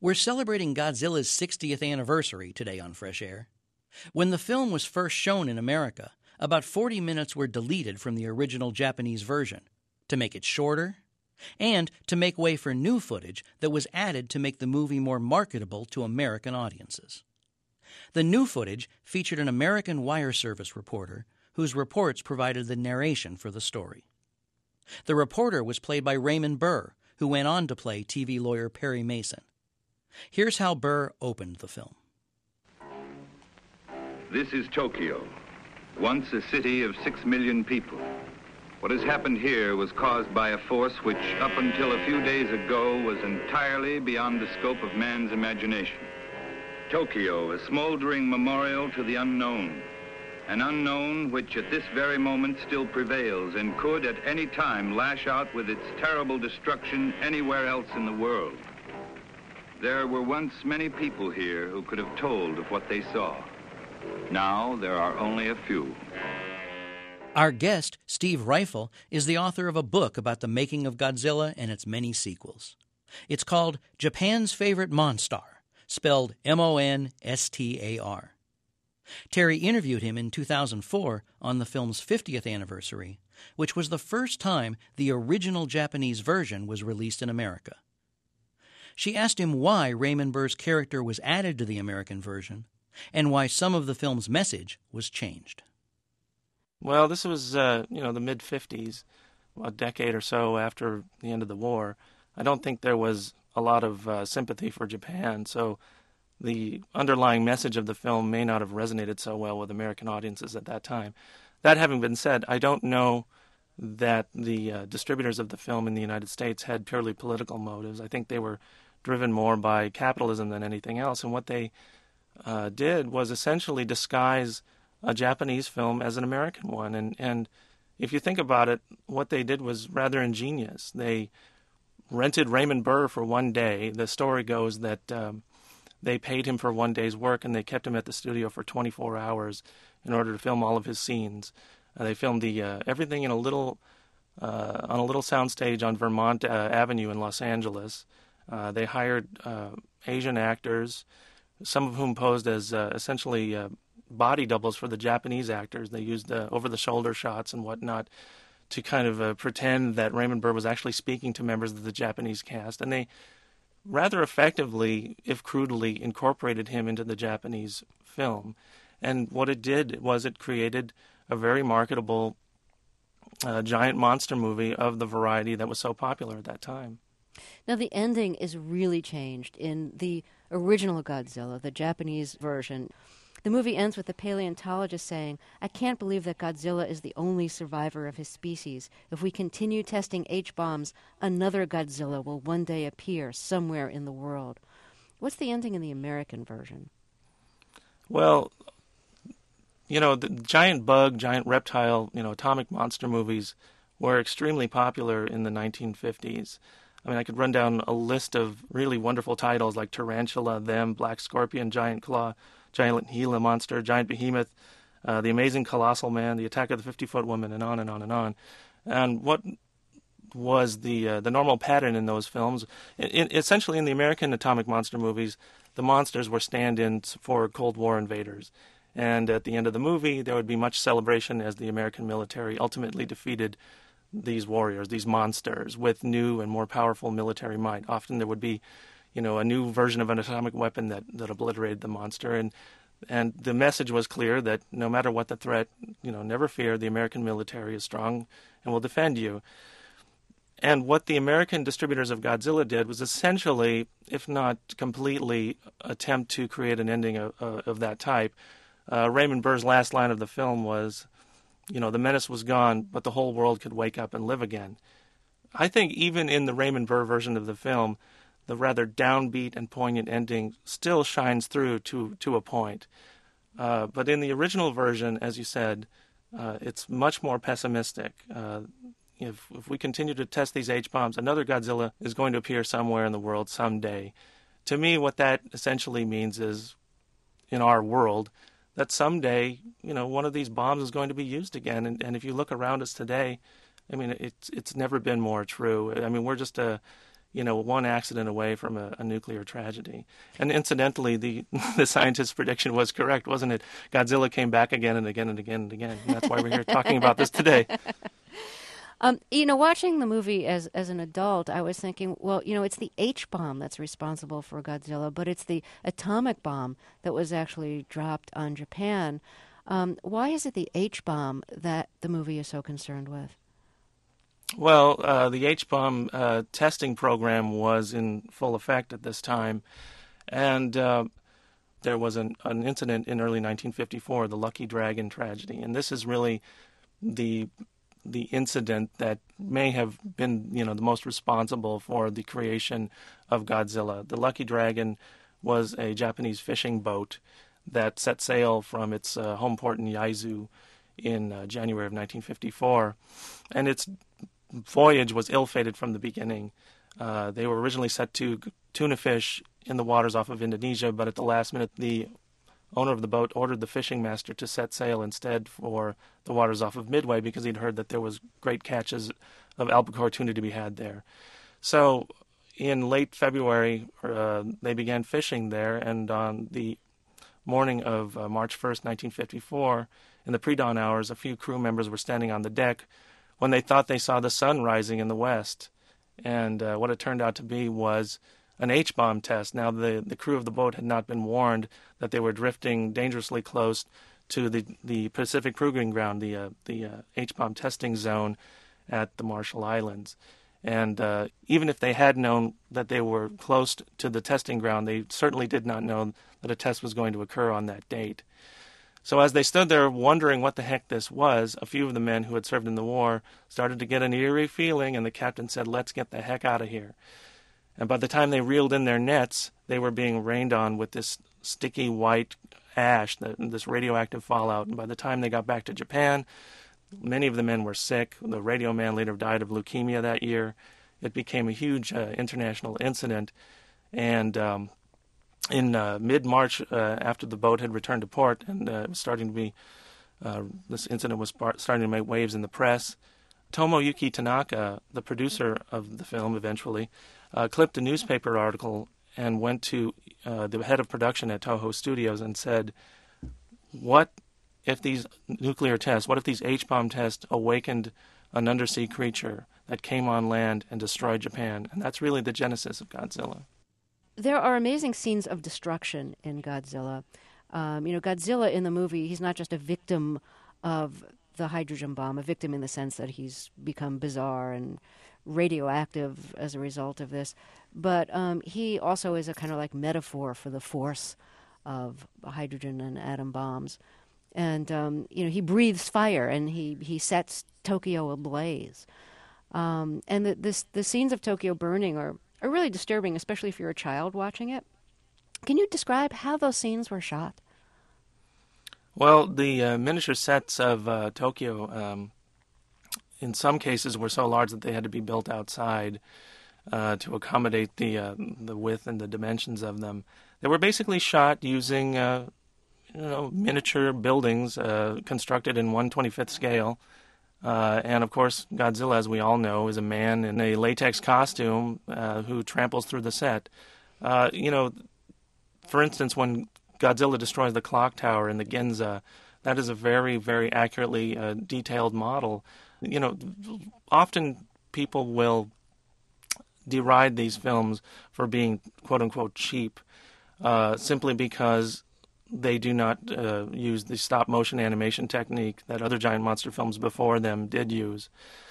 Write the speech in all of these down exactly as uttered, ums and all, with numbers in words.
We're celebrating Godzilla's sixtieth anniversary today on Fresh Air. When the film was first shown in America, about forty minutes were deleted from the original Japanese version to make it shorter and to make way for new footage that was added to make the movie more marketable to American audiences. The new footage featured an American wire service reporter whose reports provided the narration for the story. The reporter was played by Raymond Burr, who went on to play T V lawyer Perry Mason. Here's how Burr opened the film. This is Tokyo, once a city of six million people. What has happened here was caused by a force which, up until a few days ago, was entirely beyond the scope of man's imagination. Tokyo, a smoldering memorial to the unknown, an unknown which at this very moment still prevails and could at any time lash out with its terrible destruction anywhere else in the world. There were once many people here who could have told of what they saw. Now there are only a few. Our guest, Steve Ryfle, is the author of a book about the making of Godzilla and its many sequels. It's called Japan's Favorite Monstar, spelled M O N S T A R. Terry interviewed him in two thousand four on the film's fiftieth anniversary, which was the first time the original Japanese version was released in America. She asked him why Raymond Burr's character was added to the American version and why some of the film's message was changed. Well, this was, uh, you know, the mid-fifties, a decade or so after the end of the war. I don't think there was a lot of uh, sympathy for Japan, so the underlying message of the film may not have resonated so well with American audiences at that time. That having been said, I don't know that the uh, distributors of the film in the United States had purely political motives. I think they were driven more by capitalism than anything else, and what they uh, did was essentially disguise a Japanese film as an American one. And, and if you think about it, what they did was rather ingenious. They rented Raymond Burr for one day. The story goes that um, they paid him for one day's work, and they kept him at the studio for twenty-four hours in order to film all of his scenes. Uh, they filmed the uh, everything in a little uh, on a little soundstage on Vermont uh, Avenue in Los Angeles. Uh, they hired uh, Asian actors, some of whom posed as uh, essentially uh, body doubles for the Japanese actors. They used uh, over-the-shoulder shots and whatnot to kind of uh, pretend that Raymond Burr was actually speaking to members of the Japanese cast. And they rather effectively, if crudely, incorporated him into the Japanese film. And what it did was it created a very marketable uh, giant monster movie of the variety that was so popular at that time. Now, the ending is really changed in the original Godzilla, the Japanese version. The movie ends with the paleontologist saying, "I can't believe that Godzilla is the only survivor of his species. If we continue testing H-bombs, another Godzilla will one day appear somewhere in the world." What's the ending in the American version? Well, you know, the giant bug, giant reptile, you know, atomic monster movies were extremely popular in the nineteen fifties. I mean, I could run down a list of really wonderful titles like Tarantula, Them, Black Scorpion, Giant Claw, Giant Gila Monster, Giant Behemoth, uh, The Amazing Colossal Man, The Attack of the fifty-foot Woman, and on and on and on. And what was the uh, the normal pattern in those films? In, in, essentially, in the American atomic monster movies, the monsters were stand-ins for Cold War invaders. And at the end of the movie, there would be much celebration as the American military ultimately defeated these warriors, these monsters, with new and more powerful military might. Often there would be, you know, a new version of an atomic weapon that, that obliterated the monster. And and the message was clear that no matter what the threat, you know, never fear, the American military is strong and will defend you. And what the American distributors of Godzilla did was essentially, if not completely, attempt to create an ending of, uh, of that type. Uh, Raymond Burr's last line of the film was, you know, the menace was gone, but the whole world could wake up and live again. I think even in the Raymond Burr version of the film, the rather downbeat and poignant ending still shines through to, to a point. Uh, but in the original version, as you said, uh, it's much more pessimistic. Uh, if, if we continue to test these H-bombs, another Godzilla is going to appear somewhere in the world someday. To me, what that essentially means is, in our world, that someday, you know, one of these bombs is going to be used again. And, and if you look around us today, I mean, it's it's never been more true. I mean, we're just a, you know, one accident away from a, a nuclear tragedy. And incidentally, the the scientist's prediction was correct, wasn't it? Godzilla came back again and again and again and again. And that's why we're here talking about this today. Um, you know, watching the movie as as an adult, I was thinking, well, you know, it's the H-bomb that's responsible for Godzilla, but it's the atomic bomb that was actually dropped on Japan. Um, why is it the H-bomb that the movie is so concerned with? Well, uh, the H-bomb uh, testing program was in full effect at this time, and uh, there was an, an incident in early nineteen fifty-four, the Lucky Dragon tragedy, and this is really the the incident that may have been, you know, the most responsible for the creation of Godzilla. The Lucky Dragon was a Japanese fishing boat that set sail from its uh, home port in Yaizu in uh, January of nineteen fifty-four, and its voyage was ill-fated from the beginning. Uh, they were originally set to tuna fish in the waters off of Indonesia, but at the last minute, the owner of the boat ordered the fishing master to set sail instead for the waters off of Midway because he'd heard that there was great catches of albacore tuna to be had there. So in late February, uh, they began fishing there, and on the morning of uh, March first, nineteen fifty-four, in the pre-dawn hours, a few crew members were standing on the deck when they thought they saw the sun rising in the west. And uh, what it turned out to be was an H-bomb test. Now, the, the crew of the boat had not been warned that they were drifting dangerously close to the, the Pacific Proving Ground, the, uh, the uh, H-bomb testing zone at the Marshall Islands. And uh, even if they had known that they were close to the testing ground, they certainly did not know that a test was going to occur on that date. So as they stood there wondering what the heck this was, a few of the men who had served in the war started to get an eerie feeling, and the captain said, "Let's get the heck out of here." And by the time they reeled in their nets, they were being rained on with this sticky white ash, this radioactive fallout. And by the time they got back to Japan, many of the men were sick. The radio man later died of leukemia that year. It became a huge uh, international incident. And um, in uh, mid-March, uh, after the boat had returned to port and uh, it was starting to be, uh, this incident was starting to make waves in the press, Tomoyuki Tanaka, the producer of the film eventually, uh, clipped a newspaper article and went to uh, the head of production at Toho Studios and said, what if these nuclear tests, what if these H-bomb tests awakened an undersea creature that came on land and destroyed Japan? And that's really the genesis of Godzilla. There are amazing scenes of destruction in Godzilla. Um, you know, Godzilla in the movie, he's not just a victim of the hydrogen bomb, a victim in the sense that he's become bizarre and radioactive as a result of this, but um, he also is a kind of like metaphor for the force of hydrogen and atom bombs. And, um, you know, he breathes fire and he, he sets Tokyo ablaze. Um, and the, this, the scenes of Tokyo burning are, are really disturbing, especially if you're a child watching it. Can you describe how those scenes were shot? Well, the uh, miniature sets of uh, Tokyo, um, in some cases, were so large that they had to be built outside uh, to accommodate the uh, the width and the dimensions of them. They were basically shot using uh, you know, miniature buildings uh, constructed in one twenty-fifth scale. Uh, and, of course, Godzilla, as we all know, is a man in a latex costume uh, who tramples through the set. Uh, you know, for instance, when Godzilla destroys the clock tower in the Ginza, that is a very, very accurately uh, detailed model. You know, often people will deride these films for being, quote-unquote, cheap, uh, simply because they do not uh, use the stop-motion animation technique that other giant monster films before them did use.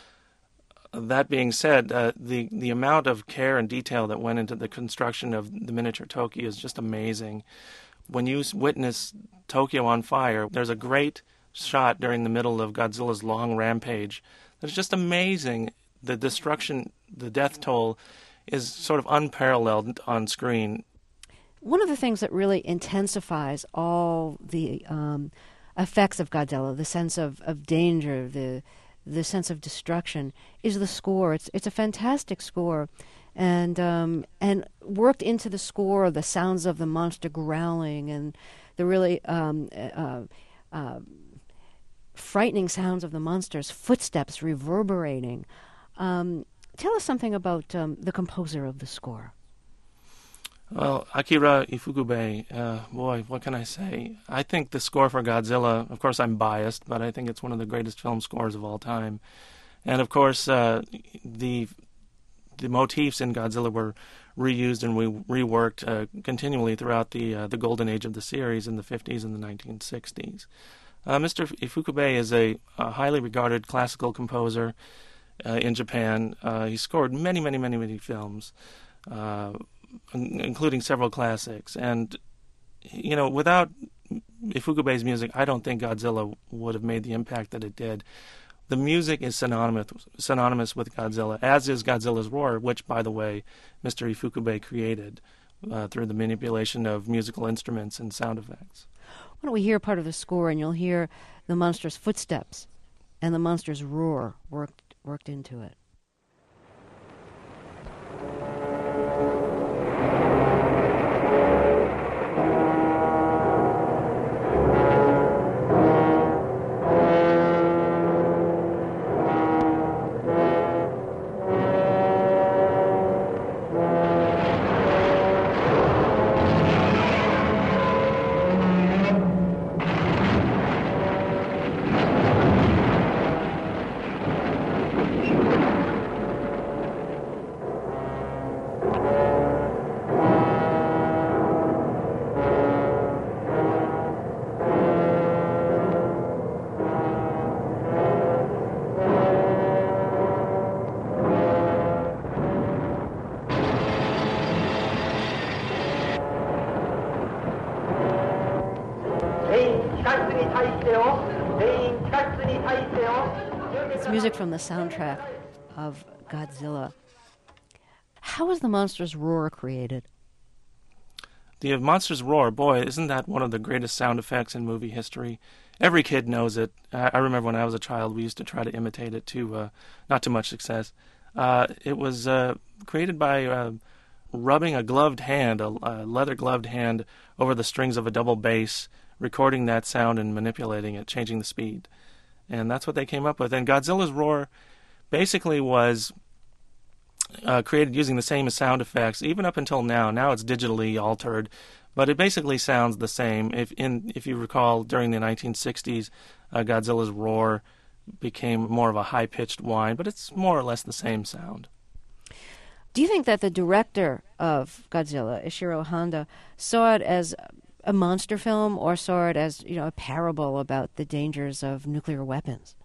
That being said, uh, the, the amount of care and detail that went into the construction of the miniature Tokyo is just amazing. When you witness Tokyo on fire, there's a great shot during the middle of Godzilla's long rampage that's just amazing. The destruction, the death toll is sort of unparalleled on screen. One of the things that really intensifies all the um, effects of Godzilla, the sense of, of danger, the the sense of destruction, is the score. It's it's a fantastic score. And um, and worked into the score, the sounds of the monster growling and the really um, uh, uh, frightening sounds of the monster's footsteps reverberating. Um, Tell us something about um, the composer of the score. Well, Akira Ifukube, uh, boy, what can I say? I think the score for Godzilla, of course I'm biased, but I think it's one of the greatest film scores of all time. And of course, uh, the the motifs in Godzilla were reused and we reworked uh, continually throughout the uh, the golden age of the series in the fifties and the nineteen sixties. Uh, Mister Ifukube is a, a highly regarded classical composer uh, in Japan. Uh, he scored many, many, many, many films. Uh, including several classics. And, you know, without Ifukube's music, I don't think Godzilla would have made the impact that it did. The music is synonymous synonymous with Godzilla, as is Godzilla's Roar, which, by the way, Mister Ifukube created uh, through the manipulation of musical instruments and sound effects. Why don't we hear part of the score, and you'll hear the monster's footsteps and the monster's roar worked worked into it. It's music from the soundtrack of Godzilla. How was the monster's roar created? The monster's roar, boy, isn't that one of the greatest sound effects in movie history? Every kid knows it. I, I remember when I was a child, we used to try to imitate it to uh, not too much success. Uh, it was uh, created by uh, rubbing a gloved hand, a, a leather-gloved hand, over the strings of a double bass, recording that sound and manipulating it, changing the speed. And that's what they came up with. And Godzilla's roar basically was uh, created using the same sound effects, even up until now. Now it's digitally altered, but it basically sounds the same. If in if you recall, during the nineteen sixties, uh, Godzilla's roar became more of a high-pitched whine, but it's more or less the same sound. Do you think that the director of Godzilla, Ishiro Honda, saw it as a monster film or saw it as, you know, a parable about the dangers of nuclear weapons?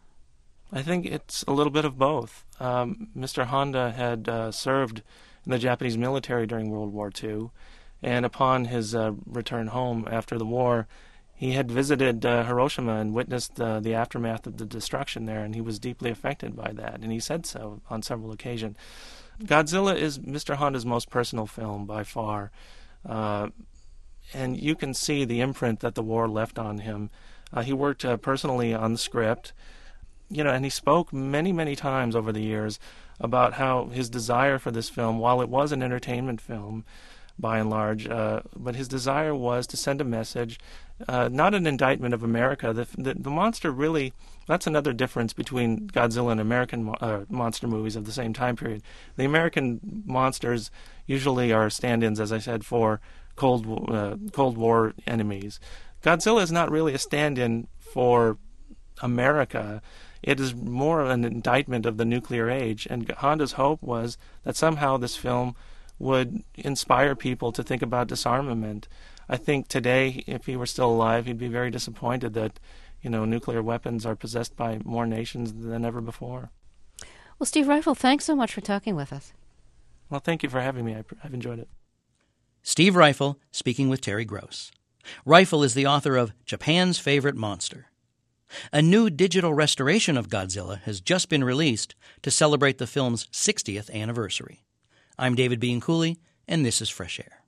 I think it's a little bit of both. Um, Mister Honda had uh, served in the Japanese military during World War Two, and upon his uh, return home after the war, he had visited uh, Hiroshima and witnessed uh, the aftermath of the destruction there, and he was deeply affected by that, and he said so on several occasions. Godzilla is Mister Honda's most personal film by far. Uh, And you can see the imprint that the war left on him. Uh, he worked uh, personally on the script, you know, and he spoke many, many times over the years about how his desire for this film, while it was an entertainment film, by and large, uh, but his desire was to send a message, uh, not an indictment of America. The, the, the monster really, that's another difference between Godzilla and American mo- uh, monster movies of the same time period. The American monsters usually are stand-ins, as I said, for Cold uh, Cold War enemies. Godzilla is not really a stand-in for America. It is more of an indictment of the nuclear age, and Honda's hope was that somehow this film would inspire people to think about disarmament. I think today, if he were still alive, he'd be very disappointed that, you know, nuclear weapons are possessed by more nations than ever before. Well, Steve Ryfle, thanks so much for talking with us. Well, thank you for having me. I've enjoyed it. Steve Ryfle speaking with Terry Gross. Ryfle is the author of Japan's Favorite Monster. A new digital restoration of Godzilla has just been released to celebrate the film's sixtieth anniversary. I'm David Bianculli, and this is Fresh Air.